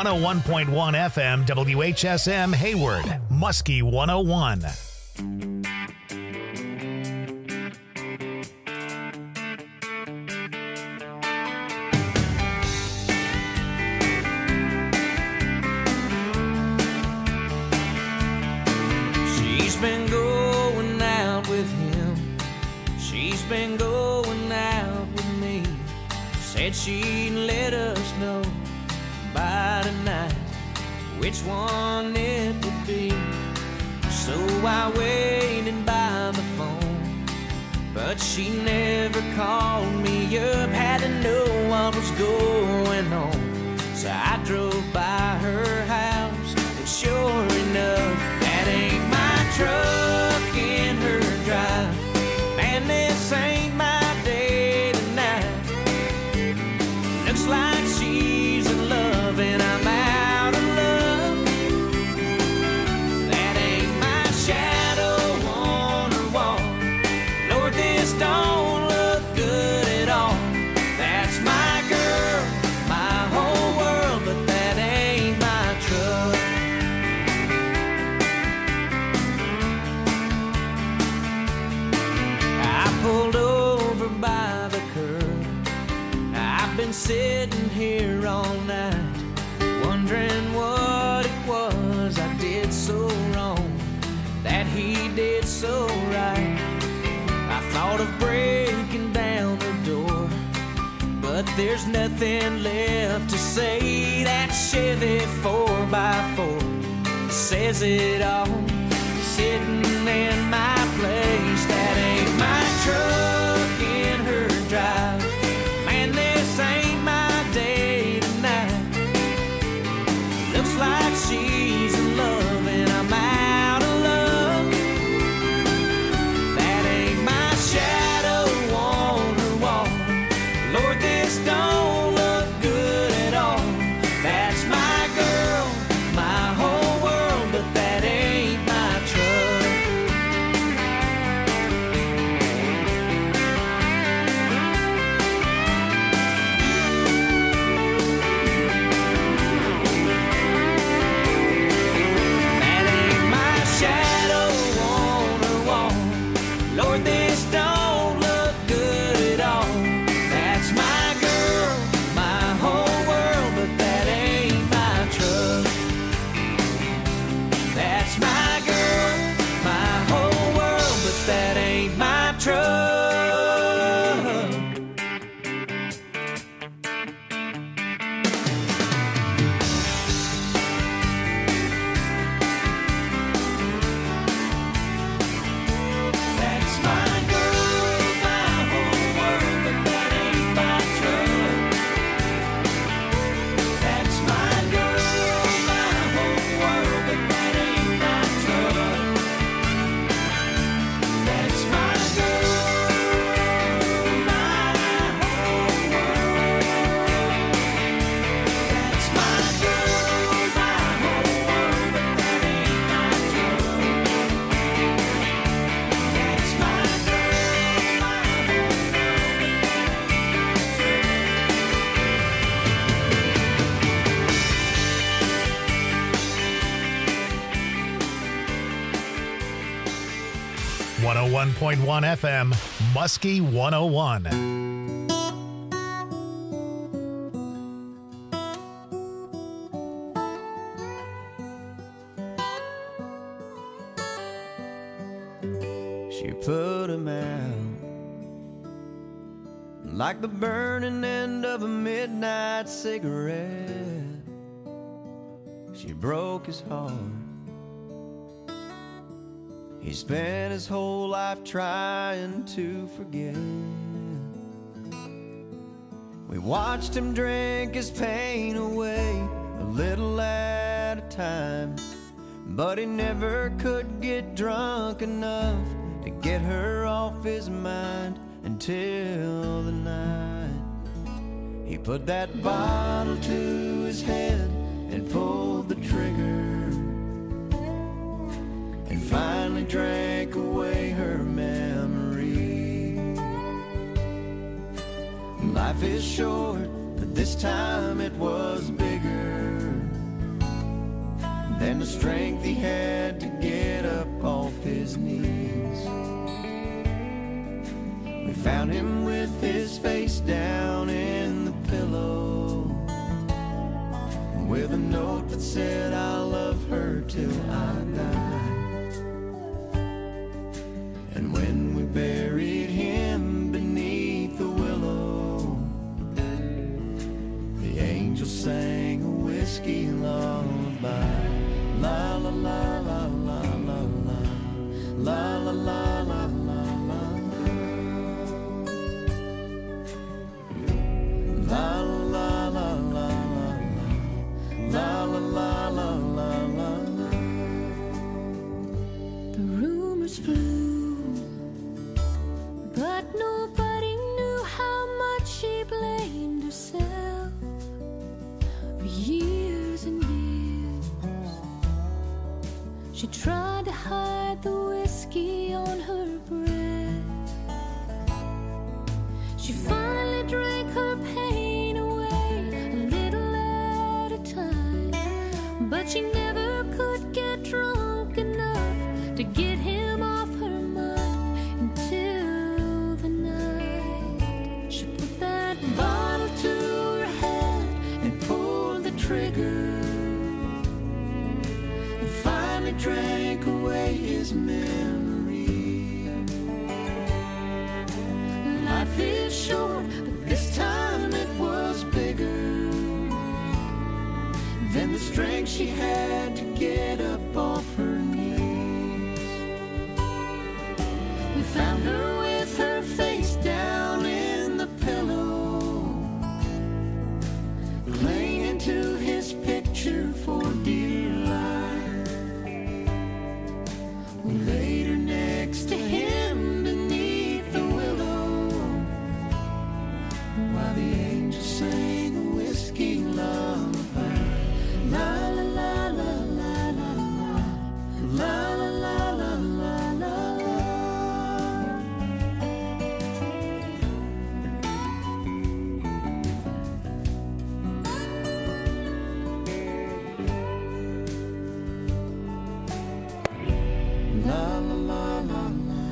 101.1 FM WHSM Hayward, Muskie 101. She's been going out with him. She's been going out with me. Said she'd let us know by tonight which one it would be. So I waited by the phone, but she never called me up. Had to know what was going on, so I drove by her house, and sure enough, that ain't my truck in her drive. Man, this ain't my day tonight. Looks like she's in love and I'm out of luck. That ain't my shadow on her wall. Lord, this don't look good at all. That's my girl, my whole world, but that ain't my truck. I pulled over by the curb. I've been sitting here all night, wondering what it was I did so wrong, that he did so right. I thought of breaking down the door, but there's nothing left to say. That Chevy 4x4 says it all, sitting in my place. That ain't my truck in her drive. Man, this ain't my day tonight. Looks like she's in love and I'm out of luck. That ain't my shadow on her wall. Lord, this don't look good at all. That's my girl, my whole world, but that ain't my truck. That ain't my shadow on her wall. Lord, this don't look good at all. That's my girl, my whole world, but that ain't my truck. That's my girl, my whole world, but that ain't my truck. That's my girl, my whole world, but that ain't my truck. That's my girl, my whole world, but that ain't my truck. That's my girl, my whole world. That's my girl, my whole world, but that ain't my truck. That's my girl, my Whoa. 101.1 FM, Muskie 101. She put him out like the burning end of a midnight cigarette. She broke his heart. He spent his whole life trying to forget. We watched him drink his pain away, a little at a time, but he never could get drunk enough to get her off his mind until the night he put that bottle to his head and pulled the trigger, and finally drank away her memory. Life is short, but this time it was bigger. than the strength he had to get up off his knees. We found him with his face down in the pillow, with a note that said, I'll love her till I die. And when we buried him beneath the willow, the angel sang a whiskey lullaby. La la la la la la la, la la la la la la, la la la la la, la la la la la la. The rumors flew, but nobody knew how much she blamed herself for years and years. She tried to hide the whiskey on her breath. She finally drank her pain away a little at a time, but she never could get drunk enough to get him off her mind until the night she put that bottle to her head and pulled the trigger, and finally drank away his memory. Life is short, but this time it was bigger than the strength she had to get up off her knees. We found her with her face down in the pillow, clinging to his picture for dear life. We laid her next to him beneath the willow, while the angel sang a whiskey lullaby. La la la la la la la, la la la la la la la. La la la la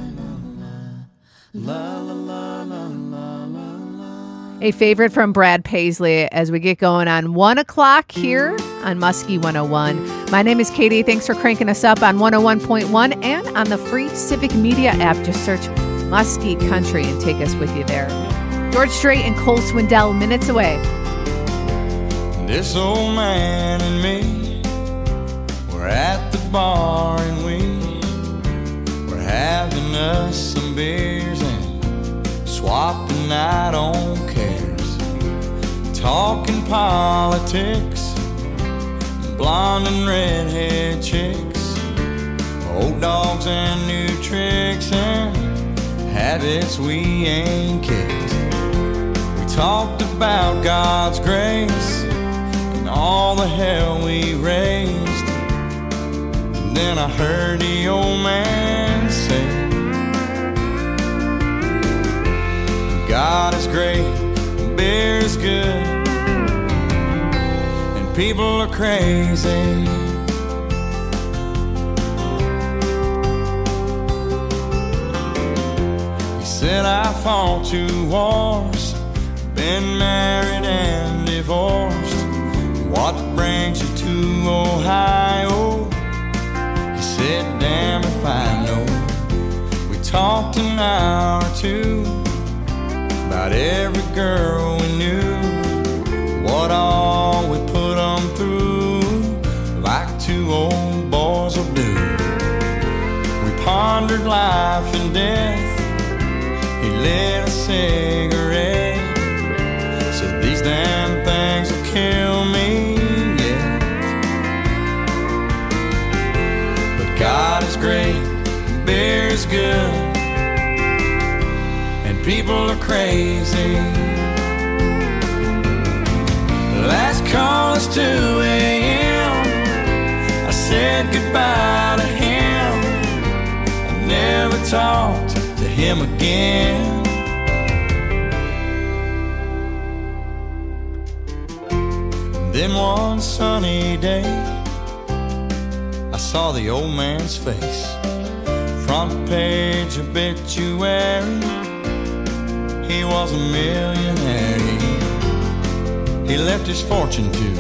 la la la la la la. A favorite from Brad Paisley as we get going on 1 o'clock here on Muskie 101. My name is Katie. Thanks for cranking us up on 101.1 and on the free Civic Media app. Just search Muskie Country and take us with you there. George Strait and Cole Swindell, minutes away. This old man and me were at the bar and we were having us some beers and swapping out on cares, talking politics, blonde and redhead chicks, old dogs and new tricks and habits we ain't kicked. We talked about God's grace and all the hell we raised. And then I heard the old man say, God is great, beer is good, and people are crazy. He said I fought 2 wars, been married and divorced. What brings you to Ohio? He said, damn if I know. We talked an hour or 2 about every girl we knew, what all we put them through, like 2 old boys will do. We pondered life and death. He lit a cigarette, said these damn things will kill me, yeah. But God is great, beer is good, and people are crazy. Last call is 2 a.m. I said goodbye to him. I never talked to him again. Then one sunny day, saw the old man's face. Front page obituary, he was a millionaire. He left his fortune to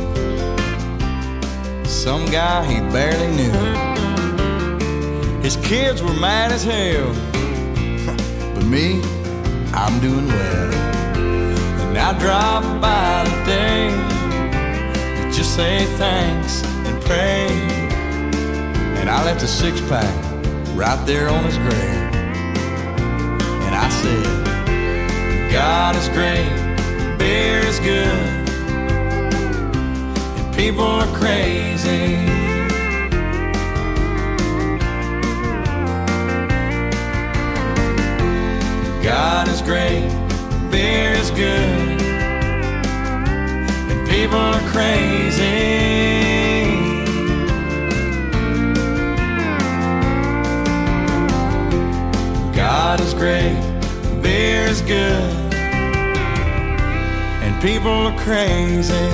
some guy he barely knew. His kids were mad as hell, but me, I'm doing well. And I drive by today to just say thanks and pray. And I left a six-pack right there on his grave. And I said, God is great, beer is good, and people are crazy. God is great, beer is good, and people are crazy. God is great, beer is good, and people are crazy.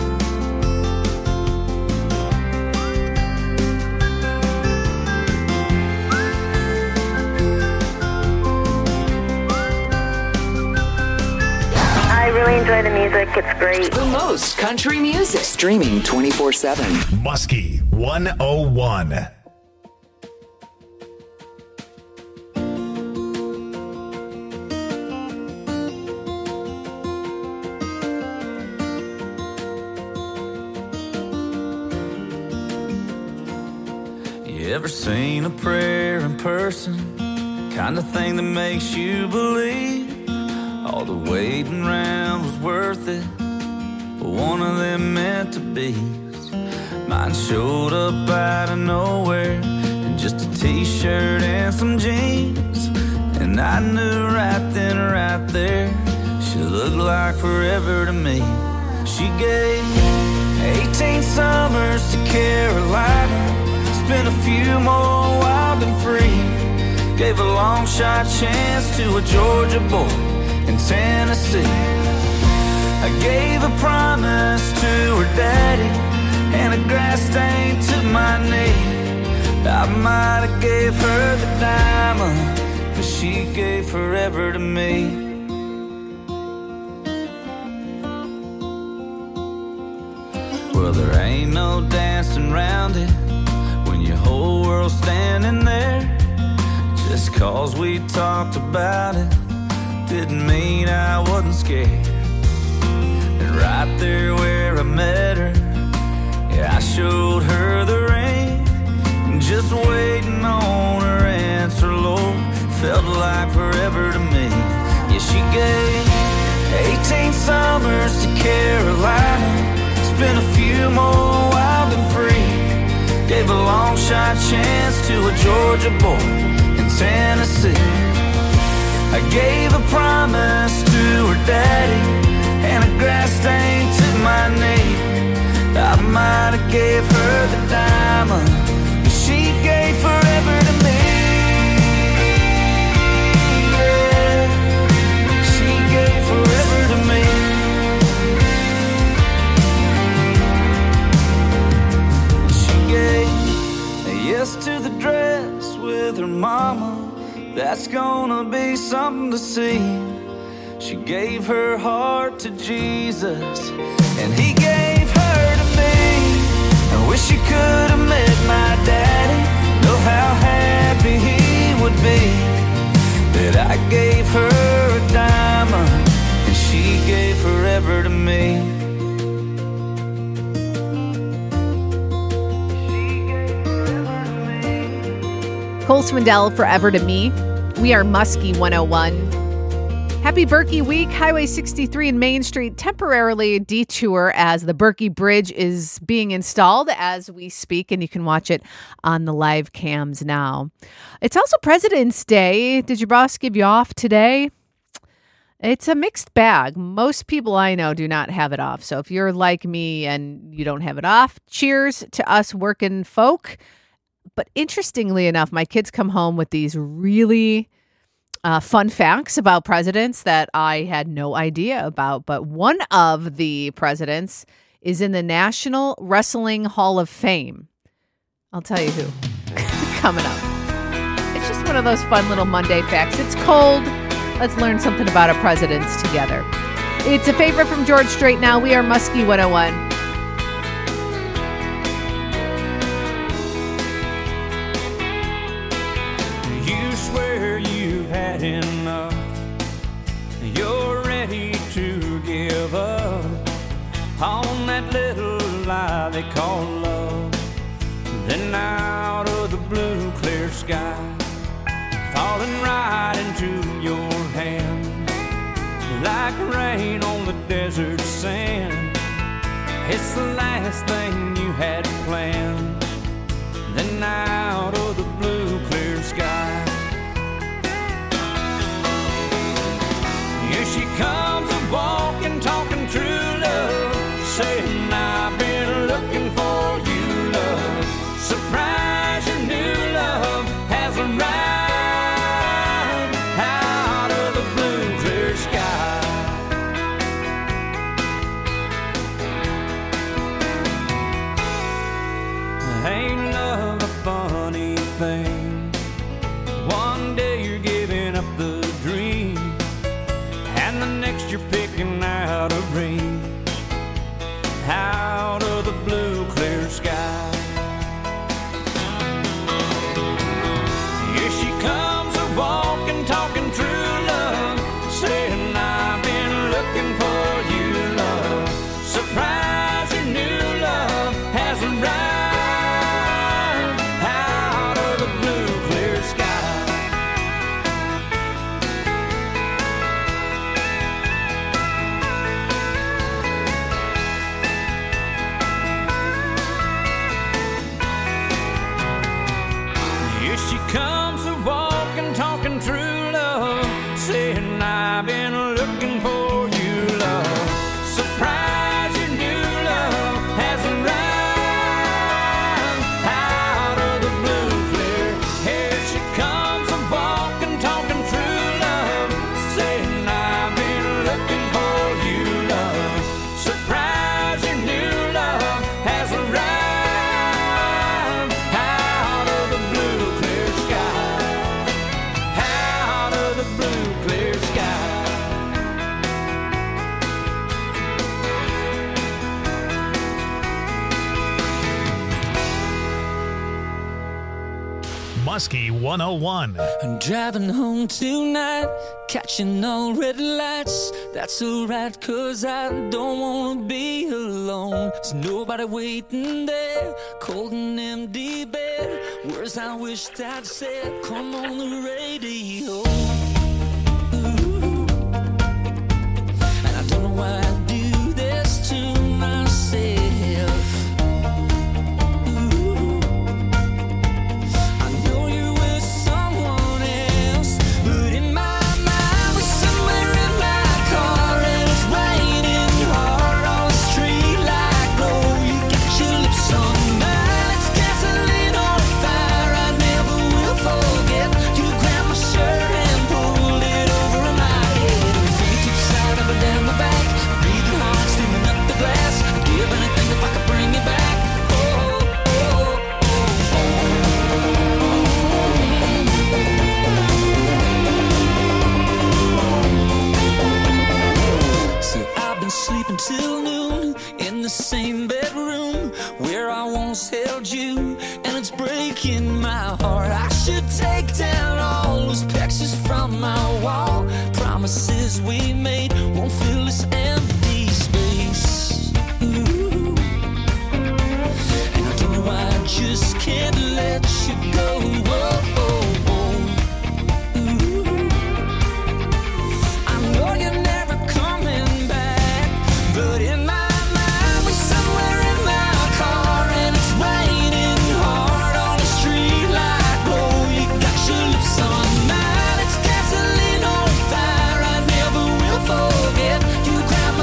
I really enjoy the music. It's great. The most country music. Streaming 24/7. Muskie 101. You ever seen a prayer in person? Kind of thing that makes you believe all the waiting around was worth it, but one of them meant to be. Mine showed up out of nowhere in just a t-shirt and some jeans, and I knew right then, right there, she looked like forever to me. She gave 18 summers to Carolina, spent a few more wild and free, gave a long shot chance to a Georgia boy in Tennessee. I gave a promise to her daddy and a grass stain to my knee. I might have gave her the diamond, but she gave forever to me. Well, there ain't no dancing around it when your whole world's standing there. Just 'cause we talked about it didn't mean I wasn't scared. And right there where I met her, yeah, I showed her the ring, just waiting on her answer, Lord, felt like forever to me. Yeah, she gave 18 summers to Carolina, spent a few more wild and free, gave a long shot chance to a Georgia boy in Tennessee. I gave a promise to her daddy and a grass stain to my knee. I might have gave her the diamond, but she gave forever to me. Yeah, she gave forever to me. She gave a yes to the dress with her mama. That's gonna be something to see. She gave her heart to Jesus, and he gave her to me. I wish you could have met my daddy, know how happy he would be that I gave her a diamond, and she gave forever to me. Cole Swindell, Forever to Me. We are Muskie 101. Happy Berkey Week. Highway 63 and Main Street temporarily detour as the Berkey Bridge is being installed as we speak, and you can watch it on the live cams now. It's also President's Day. Did your boss give you off today? It's a mixed bag. Most people I know do not have it off. So if you're like me and you don't have it off, cheers to us working folk. But interestingly enough, my kids come home with these really fun facts about presidents that I had no idea about. But one of the presidents is in the National Wrestling Hall of Fame. I'll tell you who. Coming up. It's just one of those fun little Monday facts. It's cold. Let's learn something about our presidents together. It's a favorite from George Strait now. We are Muskie 101. Enough, you're ready to give up on that little lie they call love. Then out of the blue clear sky, falling right into your hands like rain on the desert sand. It's the last thing you had planned. Then out of the blue clear sky, here she comes a-walking, talking true love, saying I've been looking for you, love. Surprise, your new love has arrived out of the blue clear sky. Ain't love a funny thing? One day you're giving up the dream, and the next you're picking out a ring out of the blue clear sky. Here she comes a-walking, talking true love, saying I've been looking for you, love. Surprise, your new love has arrived out of the blue clear sky. She comes a-walking, talking true love, saying I've been looking for you, love. Surprise, your new love has arrived out of the blue clear. Here she comes a-walking, talking true love, saying I've been looking for you, love. Surprise, your new love has arrived out of the blue clear sky, out of the blue clear sky. Muskie 101. I'm driving home tonight, catching all red lights. That's alright, cause I don't wanna be alone. There's nobody waiting there, cold and empty bed. Words I wished I'd said, come on the radio. Ooh. And I don't know why I do this to myself. Ooh. I know you were someone else, but in my mind we're somewhere in my car, and it's raining hard on the street like glow. You got your lips on mine, it's gasoline on fire. I never will forget. You grabbed my shirt and pulled it over my head. Fingertips side up and down my back, breathing hard, steaming up the glass. I'd give anything if I could bring you back. So I've been sleeping till noon in the same bedroom where I once held you, and it's breaking my heart. I should take down all those pictures from my wall. Promises we made won't fill this empty space. Ooh. And I don't know why I just can't let you go. Whoa, whoa, whoa. Ooh. I know you're never coming back, but in my mind we're somewhere in my car, and it's raining hard on the street like glow. You got your lips on mine, it's gasoline on fire. I never will forget. You grabbed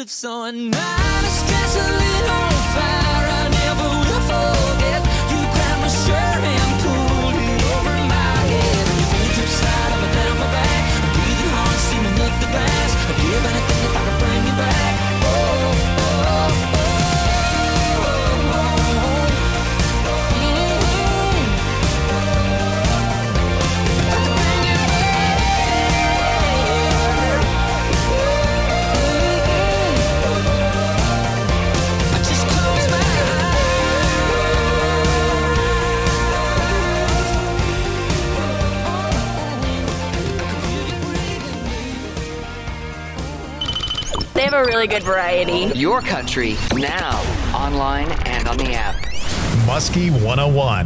live so at night. I stress a little fire I never will forget. You grabbed my shirt and pulled it over my head. You pulled your side up and down my back. I'm breathing hard, steaming up the glass. I'd give anything if I could bring you back. Oh, oh, oh, oh. They have a really good variety. Your country, now, online and on the app. Muskie 101.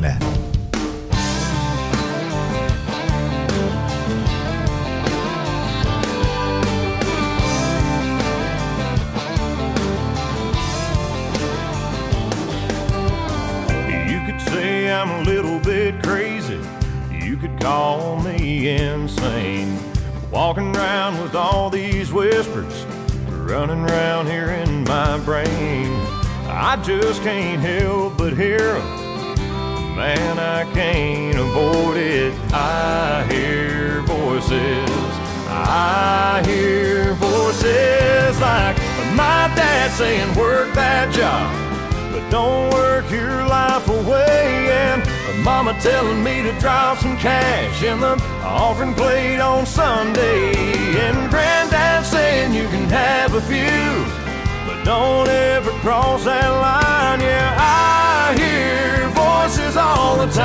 You could say I'm a little bit crazy. You could call me insane. Walking around with all these whispers running around here in my brain. I just can't help but hear them. Man, I can't avoid it. I hear voices. I hear voices like my dad saying, work that job, but don't work your life away. And mama telling me to drop some cash in the offering plate on Sunday. And granddad saying you can have a few, but don't ever cross that line. Yeah, I hear voices all the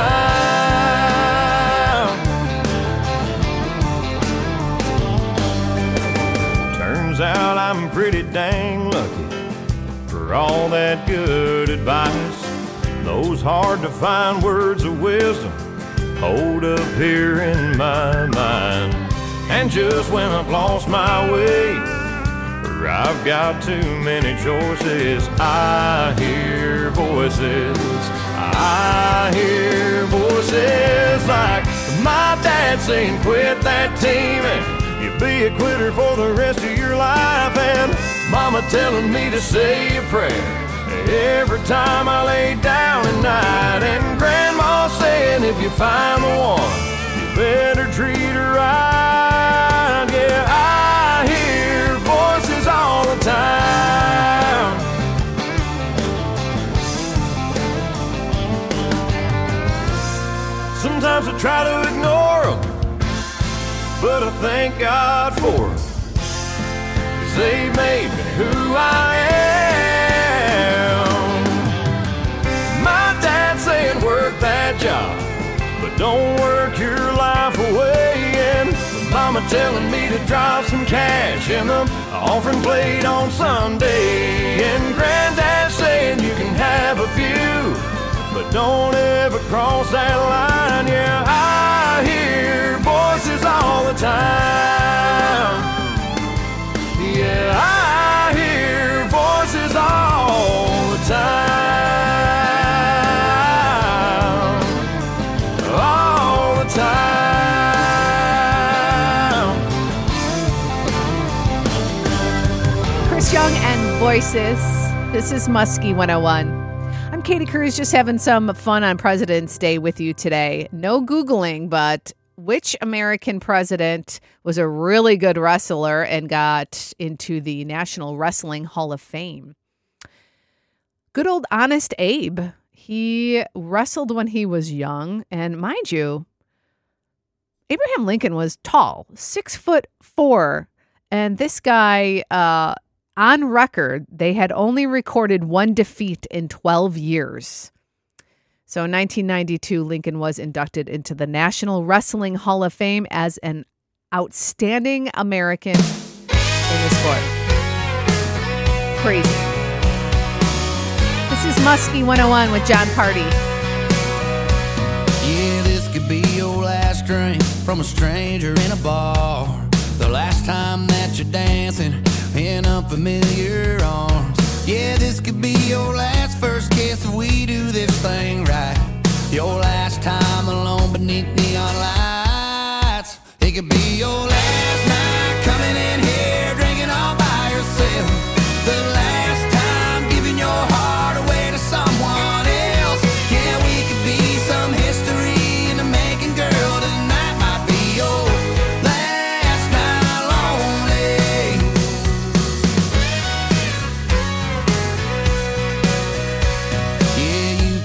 time. Turns out I'm pretty dang lucky for all that good advice. Those hard to find words of wisdom hold up here in my mind. And just when I've lost my way, or I've got too many choices, I hear voices. I hear voices like my dad saying, quit that team and you'll be a quitter for the rest of your life. And mama telling me to say a prayer every time I lay down at night. And grandma saying if you find the one, you better treat her right. Yeah, I hear voices all the time. Sometimes I try to ignore them, but I thank God for them, 'cause they made me who I am. My dad saying work that job, but don't work your life away. And mama telling me to drop some cash in the offering plate on Sunday. And granddad saying you can have a few, but don't ever cross that line. Yeah, I hear voices all the time. Yeah, I hear voices all the time. All the time. Chris Young and Voices. This is Muskie 101. I'm Katie Cruz, just having some fun on President's Day with you today. No Googling, but which American president was a really good wrestler and got into the National Wrestling Hall of Fame? Good old Honest Abe. He wrestled when he was young. And mind you, Abraham Lincoln was tall, 6'4". And this guy, on record, they had only recorded one defeat in 12 years. So in 1992, Lincoln was inducted into the National Wrestling Hall of Fame as an outstanding American in the sport. Crazy. This is Muskie 101 with John Party. Yeah, this could be your last drink from a stranger in a bar. The last time that you're dancing in unfamiliar arms. Yeah, this could be your last first kiss if we do this thing right. Your last time alone beneath neon lights. It could be your last night coming in here drinking all by yourself.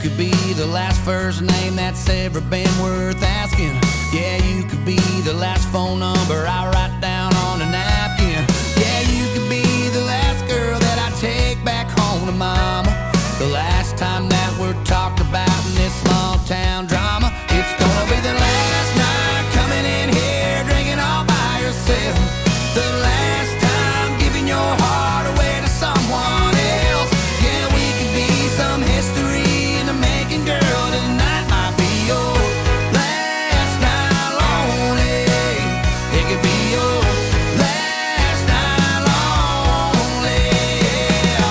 could be the last first name that's ever been worth asking. Yeah, you could be the last phone number I write down on a napkin. Yeah, you could be the last girl that I take back home to mama. The last time that we're talked about in this small town drama. It's gonna be the last night coming in here drinking all by yourself. The last time giving your heart away to someone else. Yeah, we could be some history in the making, girl. Tonight might be your last night lonely. It could be your last night lonely. Yeah.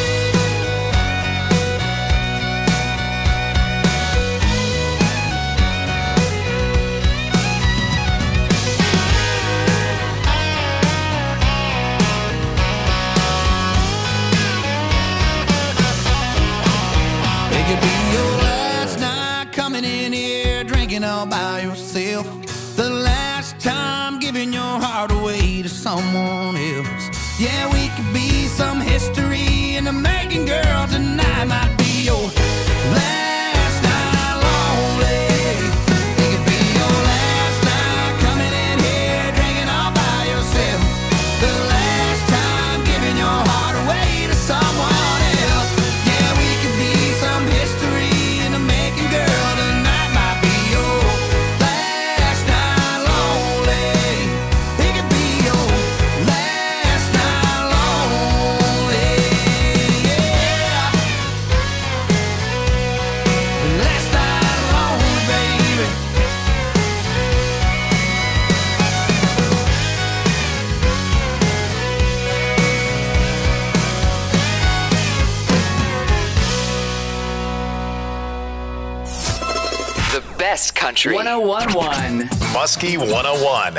It could be your last night coming in here drinking all by yourself. The last time giving your heart away to someone else. Yeah, we could be some history in the making, girl. Tonight might be your last night lonely. It could be your last night coming in here drinking all by yourself. The last time giving your heart away to someone else. Yeah, we could be some history in the making, girl. Tonight might be your last night lonely. It could be your last night lonely. Yeah. Last night lonely, baby. The best country. 1011. Muskie 101.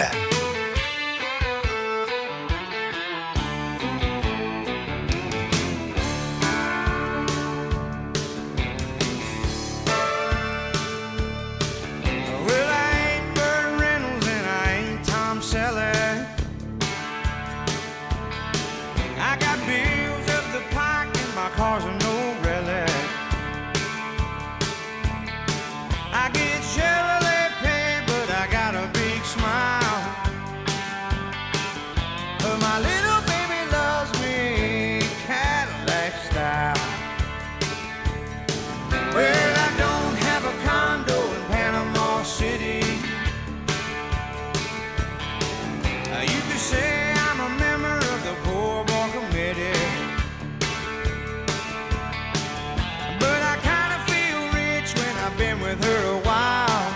Well, I ain't Burt Reynolds and I ain't Tom Selleck. I got bills up the pike and my car's a no relic. I get Chevrolet pay, but I got a big smile. But my little baby loves me Cadillac style. Well, I don't have a condo in Panama City. You could say I'm a member of the Poor Boy Committee. But I kind of feel rich when I've been with her a while.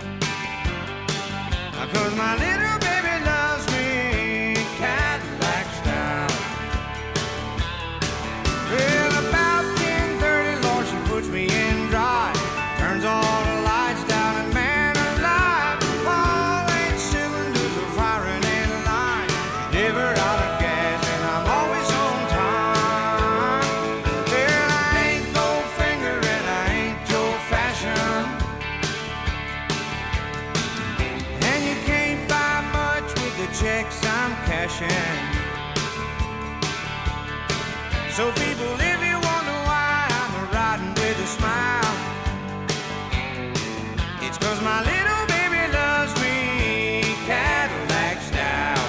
'Cause my little baby loves me Cadillac style. Well, about 10:30, Lord, she puts me in drive. Turns all the lights down and man alive. All 8 cylinders are firing in line. Never out of gas and I'm always on time. Well, I ain't Goldfinger and I ain't Joe Fashion. And you can't buy much with the checks I'm cashing. So people, if you wonder why I'm riding with a smile, it's 'cause my little baby loves me Cadillac style.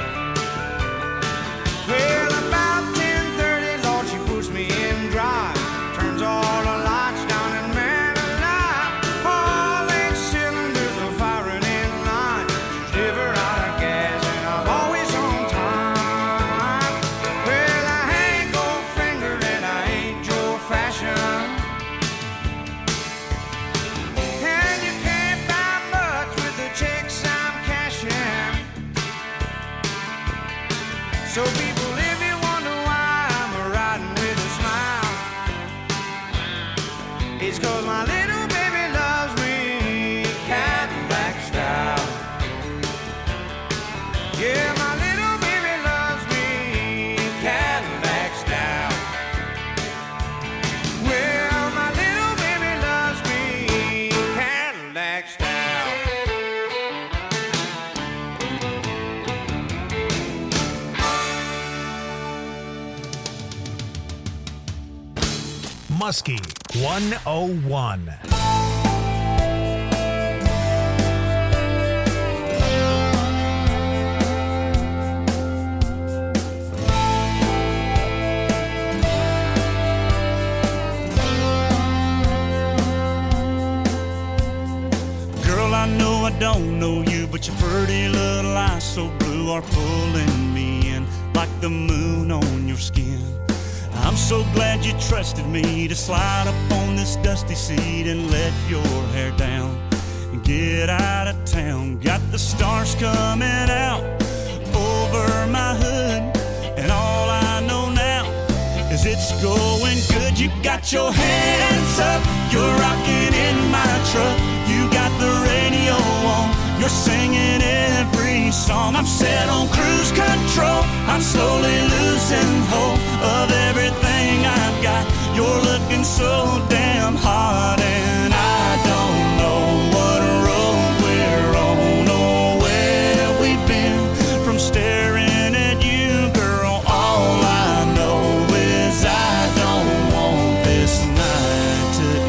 Well, about 10:30, Lord, she puts me in drive. Turns all the lights down and man alive. All 8 cylinders are firing in line. Never out of gas and I'm always on time. Well, I ain't Goldfinger and I ain't Joe Fashion. And you can't buy much with the checks I'm cashing. So people, if you wonder why I'm riding with a smile, it's 'cause my little baby loves me Cadillac style. Yeah, my little baby loves me Cadillac style. Well, my little baby loves me Cadillac style. Muskie 101. I know I don't know you, but your pretty little eyes so blue are pulling me in like the moon on your skin. I'm so glad you trusted me to slide up on this dusty seat and let your hair down and get out of town. Got the stars coming out over my hood, and all I know now is it's going good. You got your hands up, you're rocking in my truck. You got the radio on, you're singing every song. I'm set on cruise control, I'm slowly losing hope of everything I've got. You're looking so damn hot, and I don't know what road we're on or where we've been from staring at you, girl. All I know is I don't want this night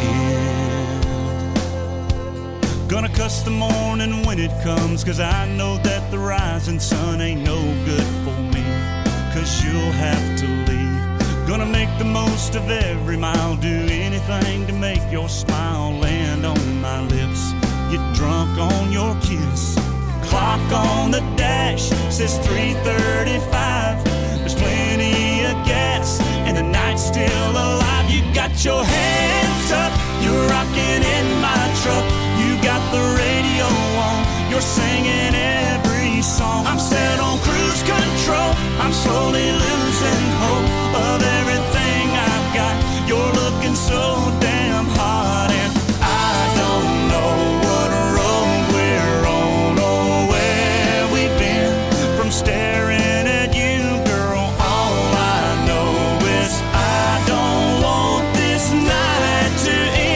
to end. Gonna cuss the morning when it comes, 'cause I know that the rising sun ain't no good for me, 'cause you'll have to leave. Gonna make the most of every mile, do anything to make your smile land on my lips, get drunk on your kiss. Clock on the dash says 3:35. There's plenty of gas and the night's still alive. You got your hands up, you're rocking in my truck. You got the radio on, you're singing every song. I'm set on cruise control, I'm slowly losing hope of everything I've got. You're looking so damn hot, and I don't know what road we're on or where we've been from staring at you, girl. All I know is I don't want this night to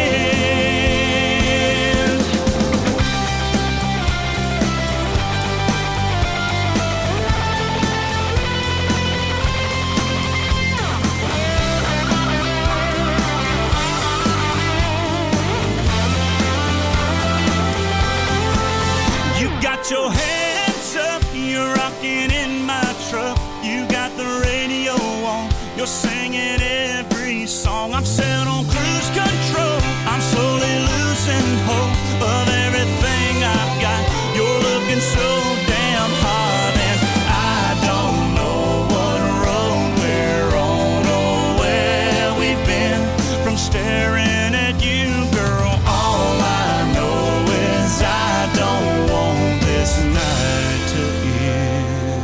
end. You got your hands up, you're rocking in my truck. You got the radio on, you're singing every song. I'm set on cruise control, I'm slowly losing hope of everything I've got. You're looking so damn hot, and I don't know what road we're on or where we've been from staring at you, girl. All I know is I don't want this night to end.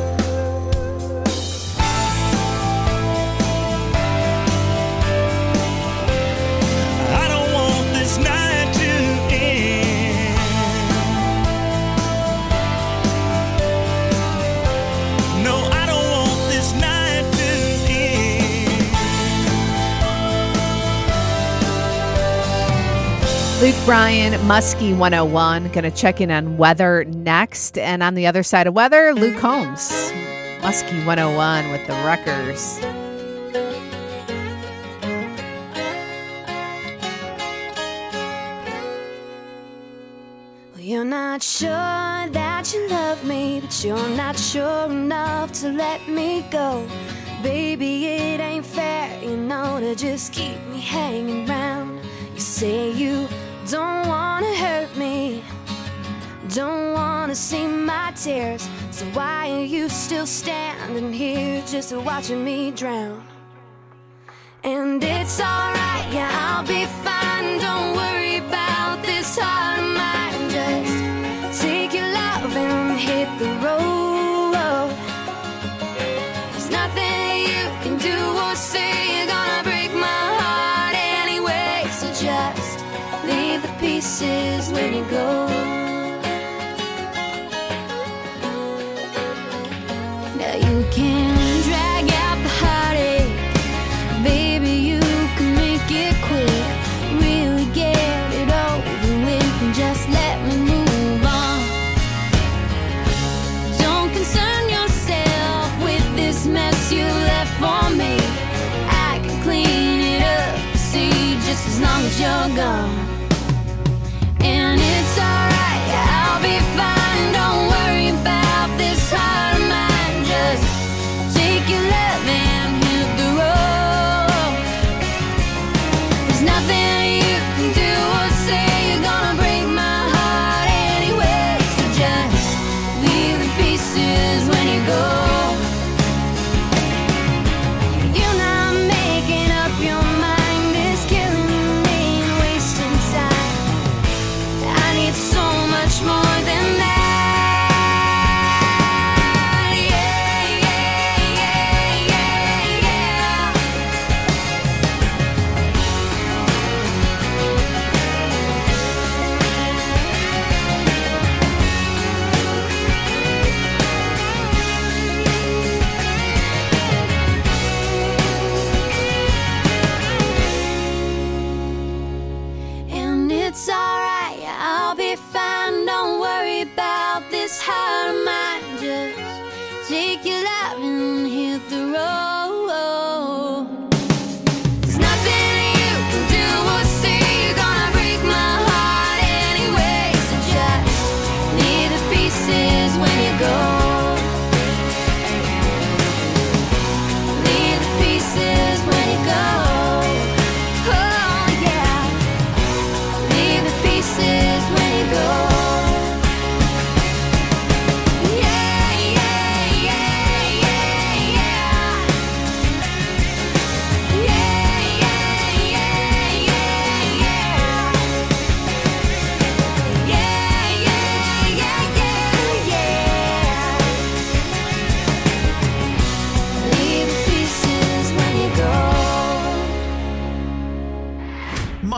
I don't want this night to end. No, I don't want this night to end. Luke Bryan, Muskie 101. Going to check in on weather next. And on the other side of weather, Luke Combs, Muskie 101 with the Wreckers. Well, you're not sure that you love me, but you're not sure enough to let me go. Baby, it ain't fair, you know, to just keep me hanging round. You say you don't wanna hurt me, don't wanna see my tears. So why are you still standing here just watching me drown? And it's alright, yeah, I'll be fine. Don't worry about this heart of mine. Just take your love and hit the road. There's nothing you can do or say, you're gonna break my heart anyway. So just leave the pieces when you go. Now you can drag out the heartache, baby, you can make it quick. Really get it over with and just let me move on. Don't concern yourself with this mess you left for me. I can clean it up, see, just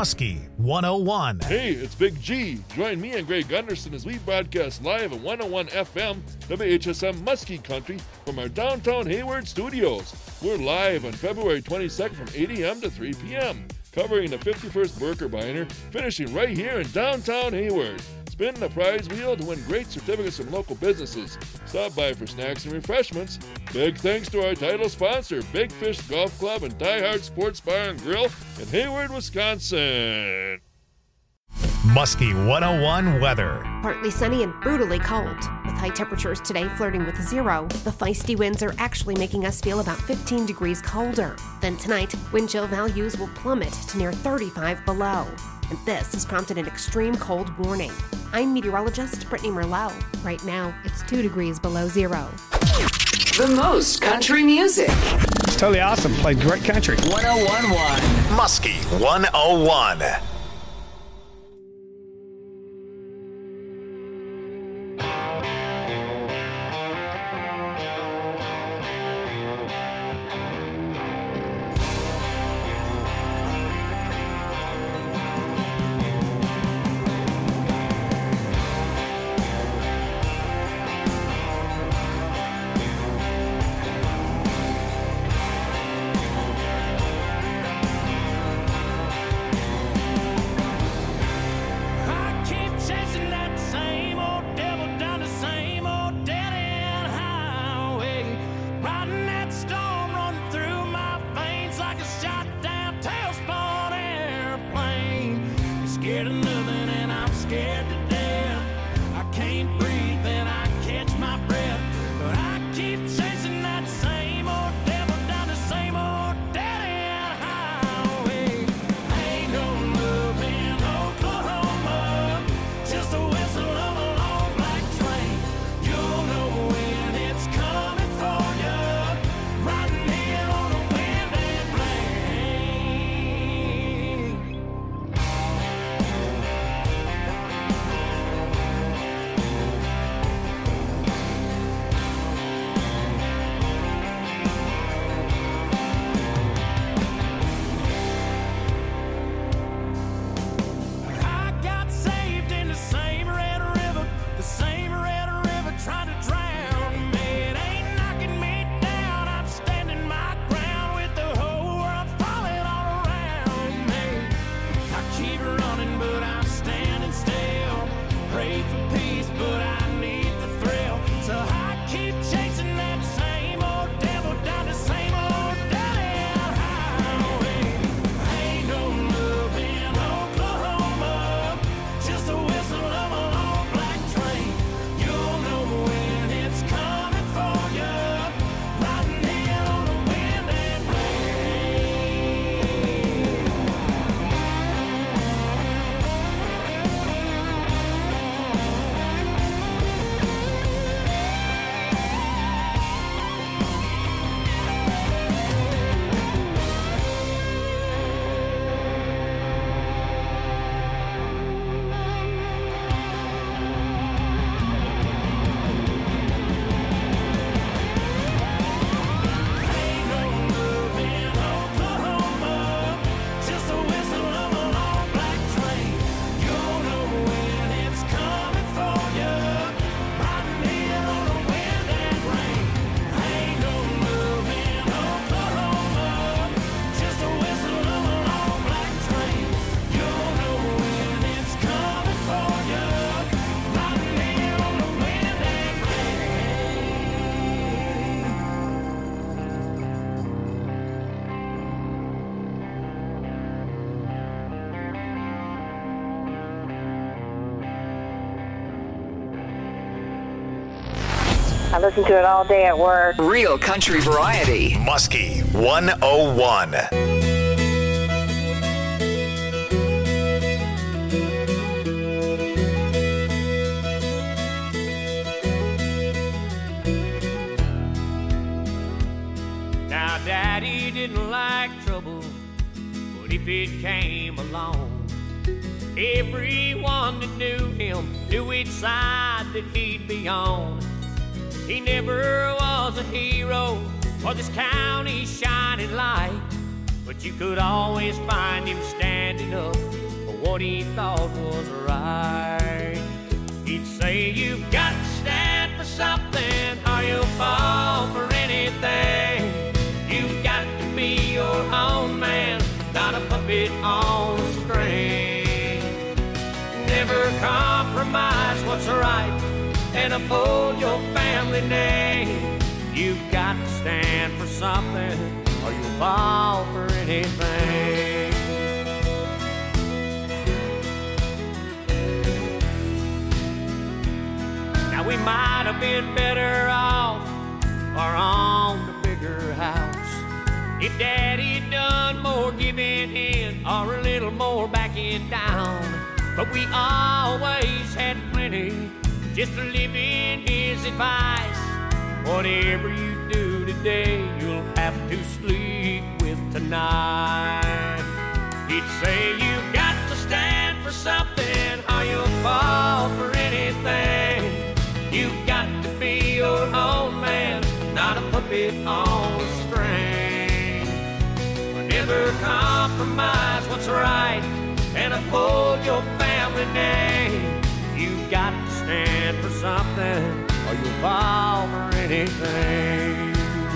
Muskie 101. Hey, it's Big G. Join me and Greg Gunderson as we broadcast live at 101 FM, WHSM Muskie Country from our downtown Hayward studios. We're live on February 22nd from 8 a.m. to 3 p.m., covering the 51st Birkebeiner, finishing right here in downtown Hayward. Spin the prize wheel to win great certificates from local businesses. Stop by for snacks and refreshments. Big thanks to our title sponsor, Big Fish Golf Club and Die Hard Sports Bar and Grill in Hayward, Wisconsin. Muskie 101 weather. Partly sunny and brutally cold. With high temperatures today flirting with 0, the feisty winds are actually making us feel about 15 degrees colder. Then tonight, wind chill values will plummet to near 35 below. And this has prompted an extreme cold warning. I'm meteorologist Brittany Merlot. Right now, it's 2 degrees below 0. The most country music. It's totally awesome. Played great country. 101.1. Muskie 101. I listen to it all day at work. Real country variety. Muskie 101. Now, Daddy didn't like trouble, but if it came along, everyone that knew him knew which side that he'd be on. He never was a hero or this county's shining light, but you could always find him standing up for what he thought was right. He'd say, you've got to stand for something or you'll fall for anything. You've got to be your own man, not a puppet on a string. Never compromise what's right and uphold your family name. You've got to stand for something or you'll fall for anything. Now we might have been better off or on the bigger house if Daddy done more giving in or a little more backing down. But we always had plenty just to live in his advice. Whatever you do today, you'll have to sleep with tonight. He'd say, you've got to stand for something or you'll fall for anything. You've got to be your own man, not a puppet on a string. Never compromise what's right and uphold your family name. You've got to stand for something or you'll fall for anything.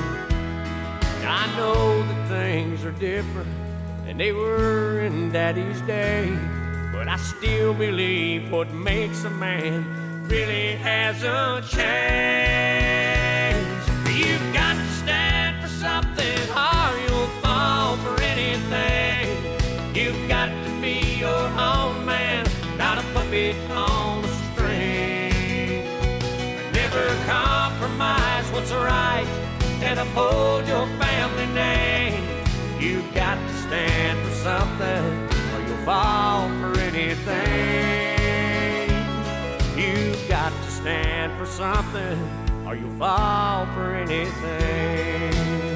I know that things are different than they were in Daddy's day, but I still believe what makes a man really hasn't changed. You've got to stand for something or you'll fall for anything. You've got to be your own man, not a puppet on a string. Never compromise what's right and uphold your family name. You've got to stand for something or you'll fall for anything. You've got to stand for something or you'll fall for anything.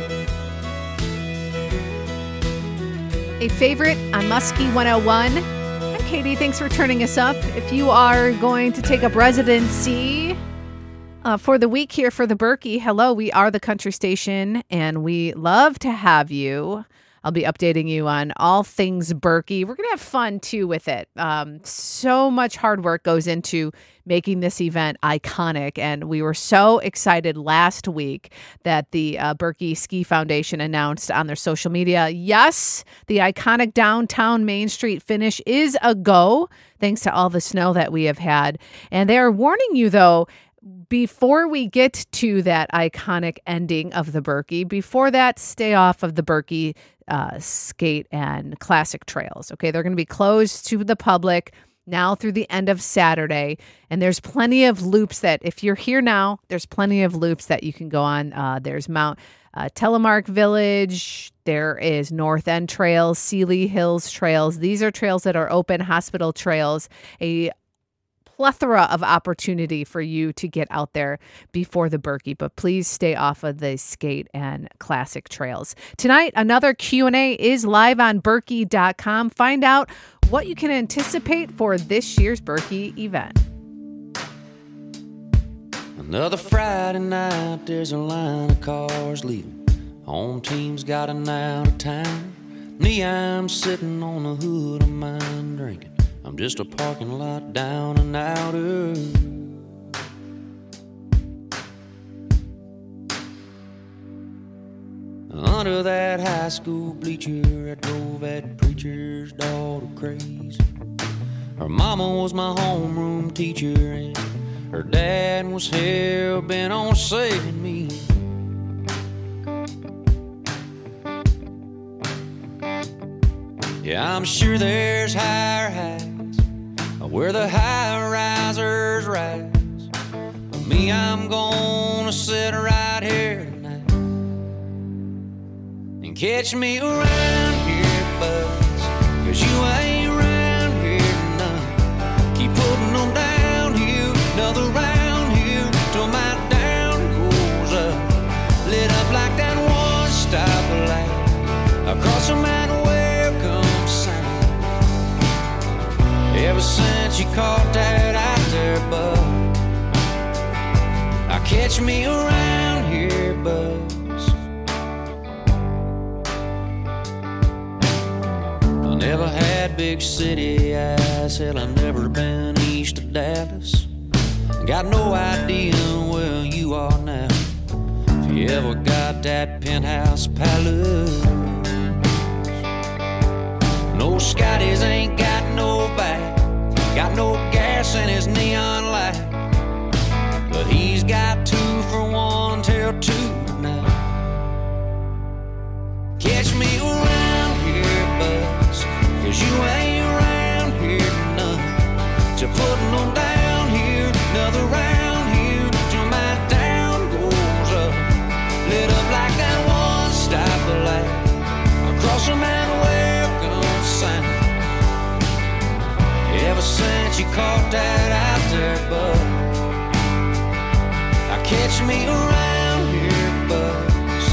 A favorite on Muskie 101. And Katie, thanks for turning us up. If you are going to take up residency for the week here for the Berkey, hello, we are the country station and we love to have you. I'll be updating you on all things Berkey. We're going to have fun too with it. So much hard work goes into making this event iconic. And we were so excited last week that the Berkey Ski Foundation announced on their social media, yes, the iconic downtown Main Street finish is a go, thanks to all the snow that we have had. And they're warning you, though, before we get to that iconic ending of the Berkey, before that, stay off of the Berkey skate and classic trails. Okay, they're going to be closed to the public now through the end of Saturday. And there's plenty of loops that if you're here now, there's plenty of loops that you can go on. There's Mount Telemark Village. There is North End Trails, Sealy Hills Trails. These are trails that are open, hospital trails, a plethora of opportunity for you to get out there before the Berkey, but please stay off of the skate and classic trails. Tonight, another Q&A is live on Berkey.com. Find out what you can anticipate for this year's Berkey event. Another Friday night, there's a line of cars leaving. Home team's got an out of town. Me, I'm sitting on the hood of mine drinking. I'm just a parking lot down and outer. Under that high school bleacher, I drove that preacher's daughter crazy. Her mama was my homeroom teacher, and her dad was hell-bent on saving me. Yeah, I'm sure there's higher heights where the high-risers rise. But me, I'm gonna sit right here tonight and catch me around here, buzz, 'cause you ain't around here none. Keep putting them downhill, another round hill, till my down goes up, lit up like that one-stop light across the mountain. Ever since you caught that out there, bud, now catch me around here, buzz. Never had big city eyes, hell, I've never been east of Dallas. Got no idea where you are now, if you ever got that penthouse palace. No, Scotty's ain't got no back, got no gas in his neon light, but he's got 2 for 1 till 2 tonight. Catch me around here, buzz, 'cause you ain't around here none. So putting them down here, another round here, till my town goes up. Lit up like that one stoplight across a man welcome sign. Ever since you caught that out there, bud, I catch me around here, buzz.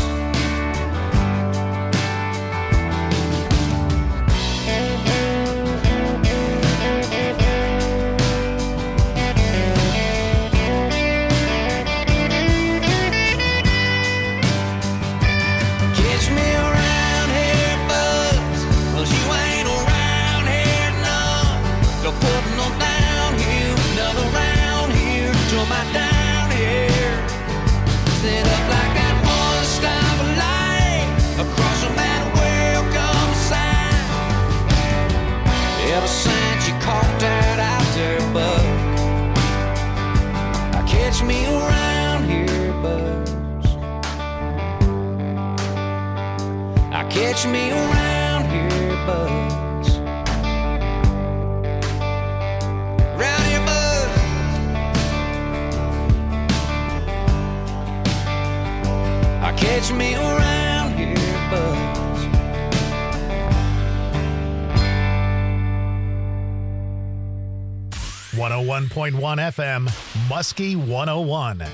Ever since you caught that out there, bud, I catch me around here, buzz. I catch me around here, buzz. Around here, buzz. I catch me around here, buzz. 101.1 FM, Muskie 101.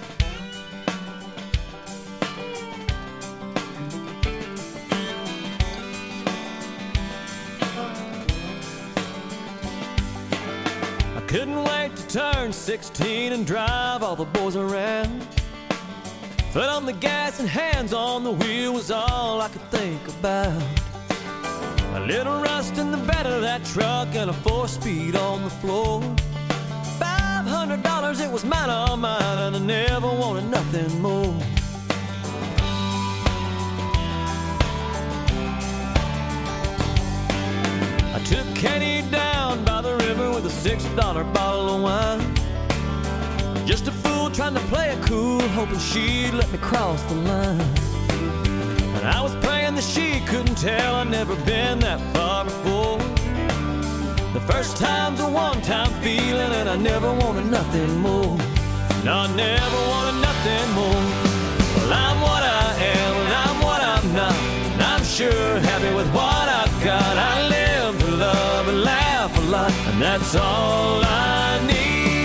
I couldn't wait to turn 16 and drive all the boys around. Foot on the gas and hands on the wheel was all I could think about. A little rust in the bed of that truck and a 4-speed on the floor. $500, it was mine, all mine, and I never wanted nothing more. I took Katie down by the river with a $6 bottle of wine. Just a fool trying to play it cool, hoping she'd let me cross the line. And I was praying that she couldn't tell I'd never been that far before. The first time's a one-time feeling, and I never wanted nothing more. No, I never wanted nothing more. Well, I'm what I am, and I'm what I'm not, and I'm sure happy with what I've got. I live to love and laugh a lot, and that's all I need.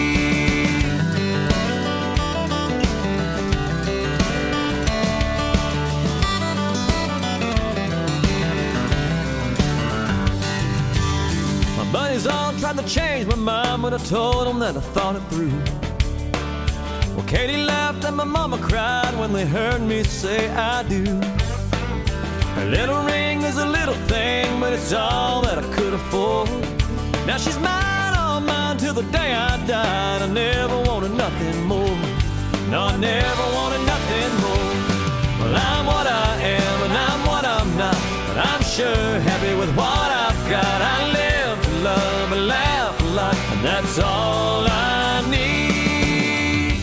Buddies all tried to change my mind, but I told them that I thought it through. Well, Katie laughed and my mama cried when they heard me say I do. Her little ring is a little thing, but it's all that I could afford. Now she's mine, all mine, till the day I died. I never wanted nothing more. No, I never wanted nothing more. Well, I'm what I am, and I'm what I'm not, but I'm sure happy with what I've got. I live to love and laugh a lot, and that's all I need.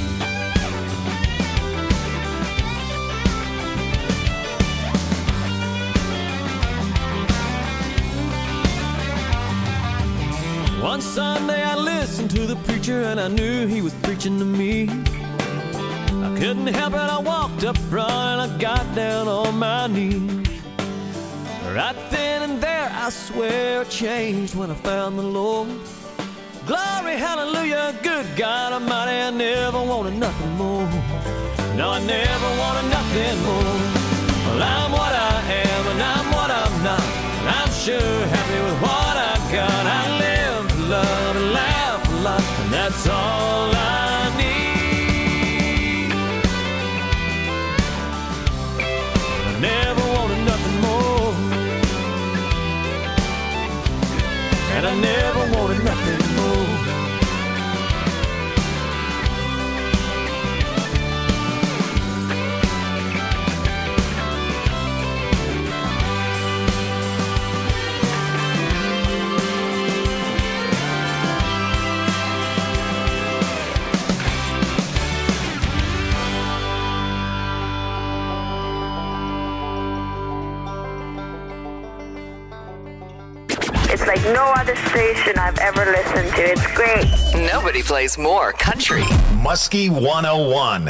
One Sunday I listened to the preacher, and I knew he was preaching to me. I couldn't help it, I walked up front and I got down on my knees. Right then and there, I swear I changed when I found the Lord. Glory, hallelujah, good God Almighty, I never wanted nothing more. No, I never wanted nothing more. Well, I'm what I am, and I'm what I'm not, and I'm sure happy with what I've got. I live to love and laugh a lot, and that's all I need. I never wanted nothing more. wanted nothing more. It's like no other station I've ever listened to. It's great. Nobody plays more country. Muskie 101.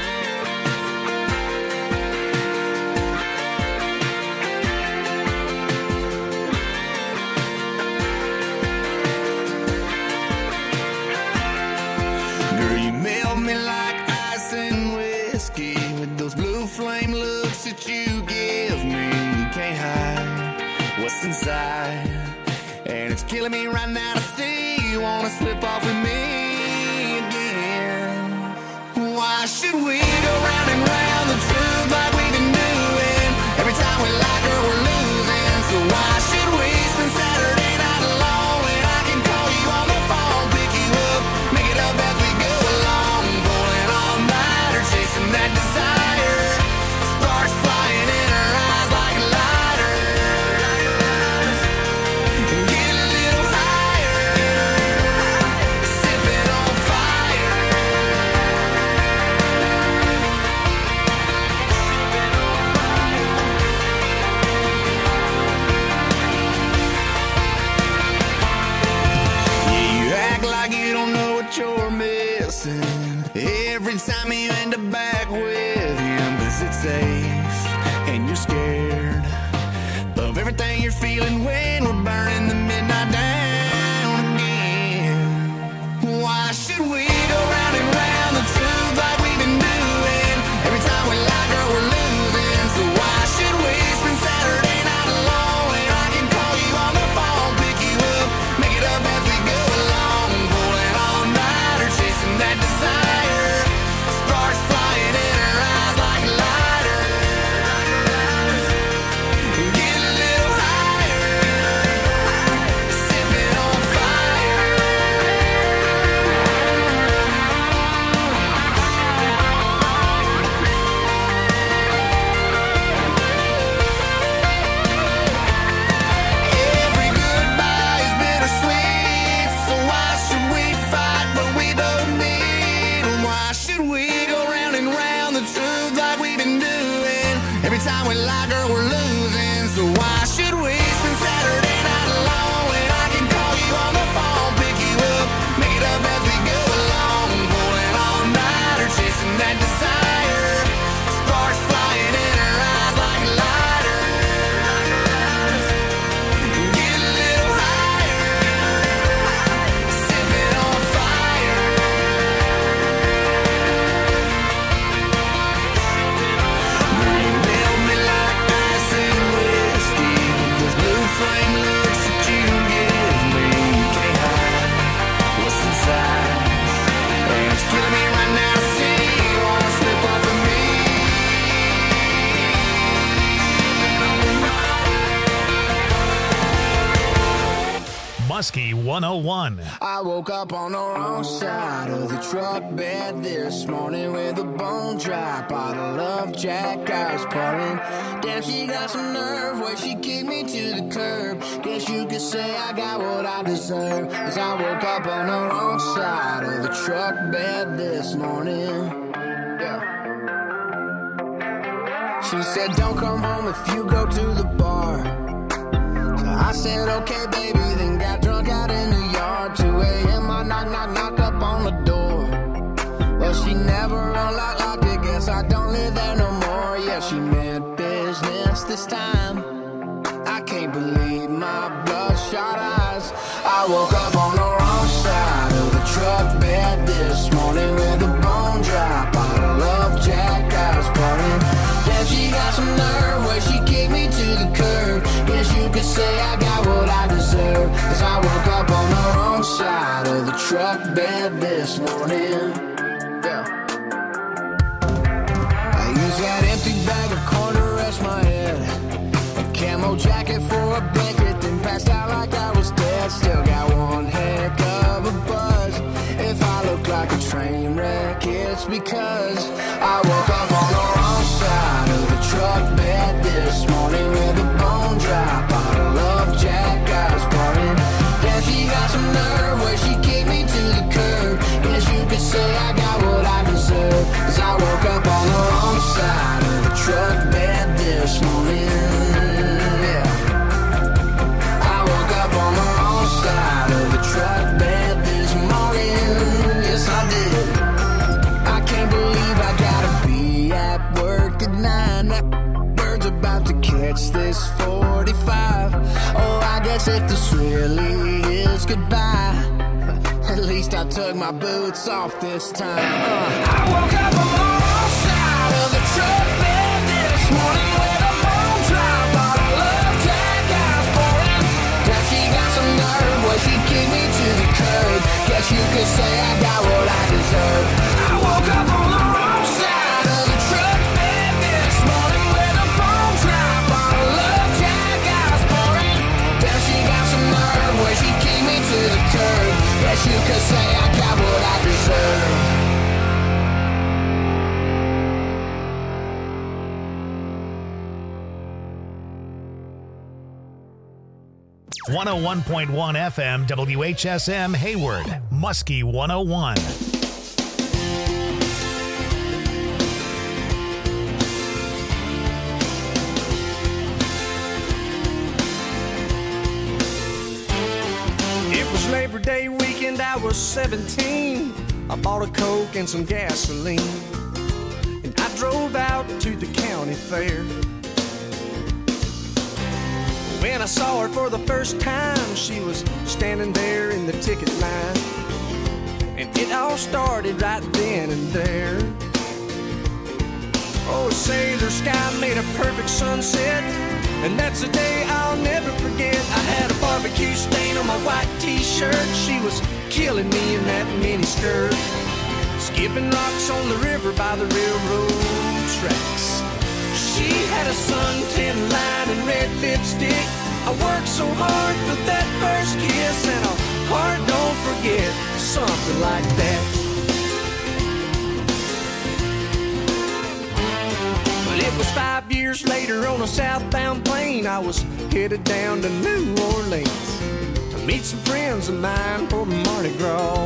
Girl, you melt me like ice and whiskey with those blue flame looks that you give me. You can't hide what's inside, and it's killing me right now to see you wanna slip off with me again. Why should we go round and round the truth like we've been doing? Every time we like her, we're losing. So why should we spend Saturday night alone when I can call you on the phone, pick you up, make it up as we go along, pulling all nighter, chasing that desire, sparks flying in her eyes like lighters. Get a little higher, sipping on fire. Yeah, you act like you don't know what you're missing every time you end up back with him, 'cause it's safe and you're scared of everything you're feeling when we're burning the midnight down again. Why should we go round and round the truth like we've been doing? Every time we like her, we're losing. So why should we spend Saturday night alone when I can call you on the phone, pick you up, make it up as we go along, pulling all nighter, chasing that desire, sparks flying in her eyes like lighters. Get a little higher, sipping on fire. Every goodbye is bittersweet, so why should we fight what we both need? Why should we go round and round the truth like we've been doing? Every time we like her, we're losing. So why should we spend Saturday night alone when I can call you on the phone, pick you up, make it up as we go along, pulling all nighter, chasing that desire, sparks flying in her eyes like lighters. Get a little higher, sipping on fire. Girl, you melt me like ice and whiskey with those blue flame looks that you give me. You can't hide what's inside, and it's killing me right now to see you wanna slip off of me. Muskie 101. I woke up on the wrong side of the truck bed this morning with a bone dry bottle of Jack I was pouring. Damn, she got some nerve where she kicked me to the curb. Guess you could say I got what I deserve, 'cause I woke up on the wrong side of the truck bed this morning. Yeah. She said don't come home if you go to the bar. So I said okay baby, then got drunk out in the yard. 2 a.m. I knock up on the door. Well, she never unlocked it, guess I don't live there no more. Yeah, she meant business this time. I can't believe my bloodshot eyes. I woke up on the wrong side of the truck bed this morning with a bone dry bottle of Jack I was pouring. Damn, she got some nerve where she kicked me to the curb. Guess you could say I got what I deserve, 'cause I woke up on the wrong side of the truck bed this morning. Yeah. I used that empty bag of corn to rest my head, a camo jacket for a blanket, then passed out like I was dead. Still got one head because I woke up on the wrong side of the truck bed this morning with a bone dry bottle of Jack I was pouring. Yeah, she got some nerve where she kicked me to the curb. Guess you could say I got what I deserve, 'cause I woke up on the wrong side of the truck bed this morning. Yeah, I woke up on the wrong side of the truck bed this morning. Yes, I did. I can't believe I gotta be at work at 9. That bird's about to catch this 45. Oh, I guess if this really is goodbye, at least I took my boots off this time. I woke up on the wrong side of the truck bed this morning with a bone dry bottle of Jack I was pouring. Now she got some nerve where she kicked me to the curb. Guess you could say I got what I deserve. I woke up on the wrong side of the truck bed this morning with a bone dry bottle of Jack I was pouring. Now she got some nerve where she kicked me to the curb. Guess you could say I got what I deserve. 101.1 FM WHSM Hayward, Muskie 101. It was Labor Day weekend, I was 17. I bought a Coke and some gasoline, and I drove out to the county fair. When I saw her for the first time, she was standing there in the ticket line, and it all started right then and there. Oh, a sailor sky made a perfect sunset, and that's a day I'll never forget. I had a barbecue stain on my white t-shirt. She was killing me in that mini skirt, skipping rocks on the river by the railroad tracks. She had a suntan line and red lipstick. I worked so hard for that first kiss, and a heart don't forget, something like that. But it was 5 years later on a southbound plane. I was headed down to New Orleans to meet some friends of mine for Mardi Gras.